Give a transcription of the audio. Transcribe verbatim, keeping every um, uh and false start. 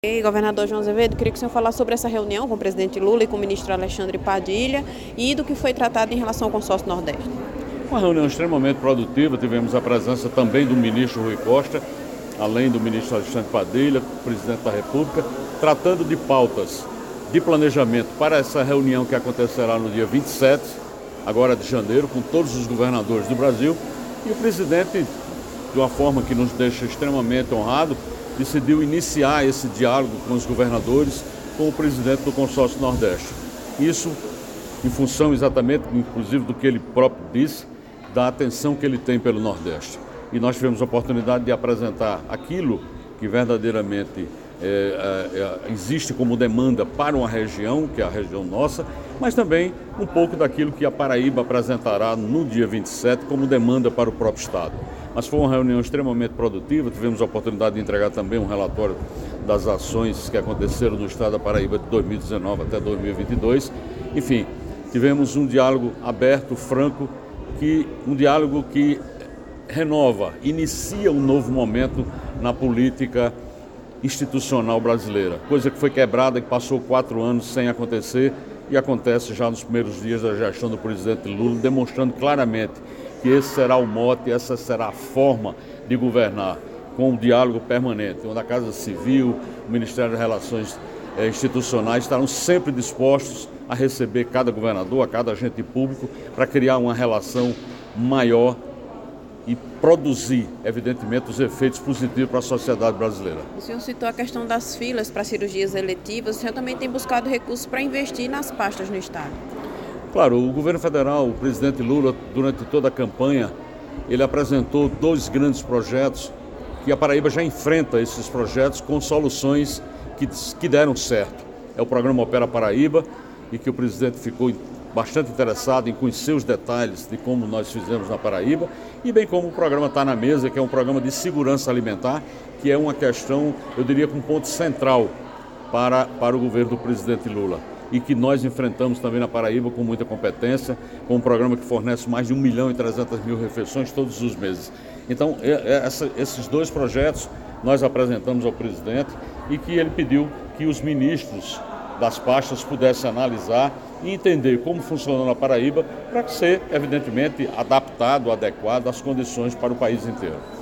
E, governador João Azevedo, queria que o senhor falasse sobre essa reunião com o presidente Lula e com o ministro Alexandre Padilha e do que foi tratado em relação ao consórcio Nordeste. Uma reunião extremamente produtiva, tivemos a presença também do ministro Rui Costa, além do ministro Alexandre Padilha, presidente da República, tratando de pautas de planejamento para essa reunião que acontecerá no dia vinte e sete, agora de janeiro, com todos os governadores do Brasil. E o presidente, de uma forma que nos deixa extremamente honrado, decidiu iniciar esse diálogo com os governadores, com o presidente do consórcio Nordeste. Isso em função exatamente, inclusive, do que ele próprio disse, da atenção que ele tem pelo Nordeste. E nós tivemos a oportunidade de apresentar aquilo que verdadeiramente é, é, existe como demanda para uma região, que é a região nossa, mas também um pouco daquilo que a Paraíba apresentará no dia vinte e sete como demanda para o próprio Estado. Mas foi uma reunião extremamente produtiva, tivemos a oportunidade de entregar também um relatório das ações que aconteceram no Estado da Paraíba de dois mil e dezenove até dois mil e vinte e dois. Enfim, tivemos um diálogo aberto, franco, que, um diálogo que renova, inicia um novo momento na política institucional brasileira, coisa que foi quebrada, que passou quatro anos sem acontecer e acontece já nos primeiros dias da gestão do presidente Lula, demonstrando claramente que esse será o mote, essa será a forma de governar, com um diálogo permanente, onde a Casa Civil, o Ministério das Relações eh, Institucionais estarão sempre dispostos a receber cada governador, a cada agente público, para criar uma relação maior e produzir, evidentemente, os efeitos positivos para a sociedade brasileira. O senhor citou a questão das filas para cirurgias eletivas, o senhor também tem buscado recursos para investir nas pastas no Estado. Claro, o governo federal, o presidente Lula, durante toda a campanha, ele apresentou dois grandes projetos que a Paraíba já enfrenta esses projetos com soluções que, que deram certo. É o programa Opera Paraíba, e que o presidente ficou bastante interessado em conhecer os detalhes de como nós fizemos na Paraíba, e bem como o programa Tá na Mesa, que é um programa de segurança alimentar, que é uma questão, eu diria, com um ponto central para, para o governo do presidente Lula, e que nós enfrentamos também na Paraíba com muita competência, com um programa que fornece mais de um milhão e trezentas mil refeições todos os meses. Então, essa, esses dois projetos nós apresentamos ao presidente e que ele pediu que os ministros das pastas pudessem analisar e entender como funciona na Paraíba para ser, evidentemente, adaptado, adequado às condições para o país inteiro.